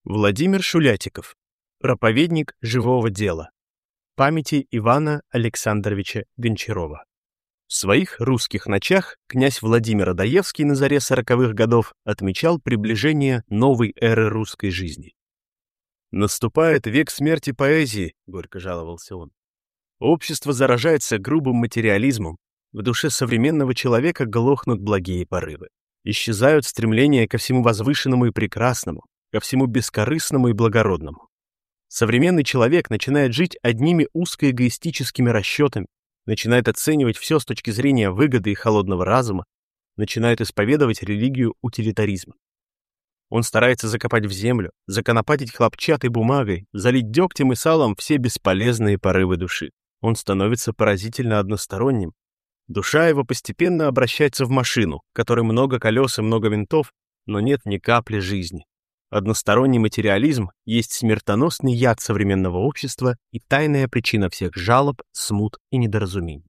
Владимир Шулятиков. Проповедник живого дела. Памяти Ивана Александровича Гончарова. В своих «Русских ночах» князь Владимир Адаевский на заре 40-х годов отмечал приближение новой эры русской жизни. «Наступает век смерти поэзии», — горько жаловался он. «Общество заражается грубым материализмом, в душе современного человека глохнут благие порывы. Исчезают стремления ко всему возвышенному и прекрасному, ко всему бескорыстному и благородному. Современный человек начинает жить одними узкоэгоистическими расчетами, начинает оценивать все с точки зрения выгоды и холодного разума, начинает исповедовать религию утилитаризма. Он старается закопать в землю, законопатить хлопчатой бумагой, залить дегтем и салом все бесполезные порывы души. Он становится поразительно односторонним. Душа его постепенно обращается в машину, в которой много колес и много винтов, но нет ни капли жизни. Односторонний материализм есть смертоносный яд современного общества и тайная причина всех жалоб, смут и недоразумений.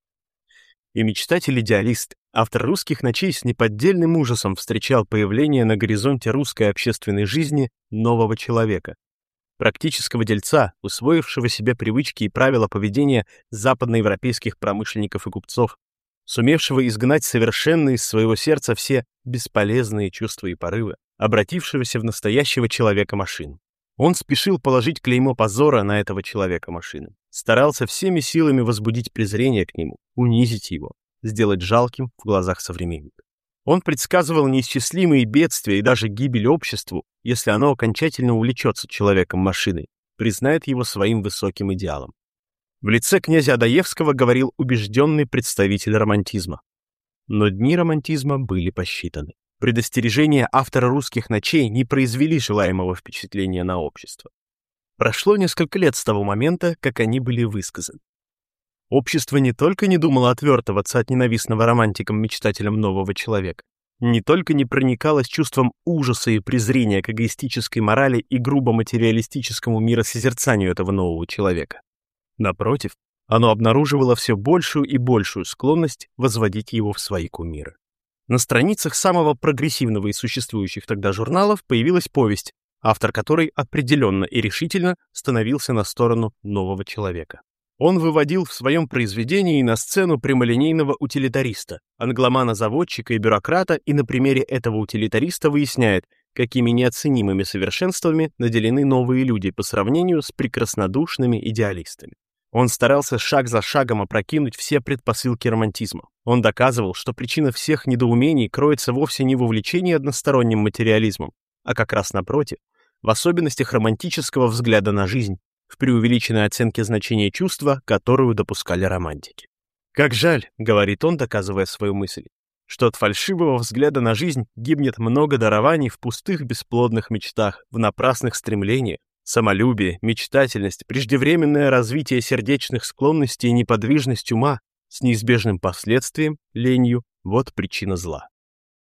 И мечтатель-идеалист, автор «Русских ночей» с неподдельным ужасом встречал появление на горизонте русской общественной жизни нового человека, практического дельца, усвоившего себе привычки и правила поведения западноевропейских промышленников и купцов, сумевшего изгнать совершенно из своего сердца все бесполезные чувства и порывы, обратившегося в настоящего человека-машину. Он спешил положить клеймо позора на этого человека-машины, старался всеми силами возбудить презрение к нему, унизить его, сделать жалким в глазах современника. Он предсказывал неисчислимые бедствия и даже гибель обществу, если оно окончательно увлечется человеком-машиной, признает его своим высоким идеалом. В лице князя Адаевского говорил убежденный представитель романтизма. Но дни романтизма были посчитаны. Предостережения автора «Русских ночей» не произвели желаемого впечатления на общество. Прошло несколько лет с того момента, как они были высказаны. Общество не только не думало отвертываться от ненавистного романтикам-мечтателям нового человека, не только не проникалось чувством ужаса и презрения к эгоистической морали и грубо материалистическому миросозерцанию этого нового человека. Напротив, оно обнаруживало все большую и большую склонность возводить его в свои кумиры. На страницах самого прогрессивного из существующих тогда журналов появилась повесть, автор которой определенно и решительно становился на сторону нового человека. Он выводил в своем произведении на сцену прямолинейного утилитариста, англомана-заводчика и бюрократа, и на примере этого утилитариста выясняет, какими неоценимыми совершенствами наделены новые люди по сравнению с прекраснодушными идеалистами. Он старался шаг за шагом опрокинуть все предпосылки романтизма. Он доказывал, что причина всех недоумений кроется вовсе не в увлечении односторонним материализмом, а как раз напротив, в особенностях романтического взгляда на жизнь, в преувеличенной оценке значения чувства, которую допускали романтики. «Как жаль», — говорит он, доказывая свою мысль, что от фальшивого взгляда на жизнь гибнет много дарований в пустых бесплодных мечтах, в напрасных стремлениях. Самолюбие, мечтательность, преждевременное развитие сердечных склонностей и неподвижность ума с неизбежным последствием, ленью — вот причина зла.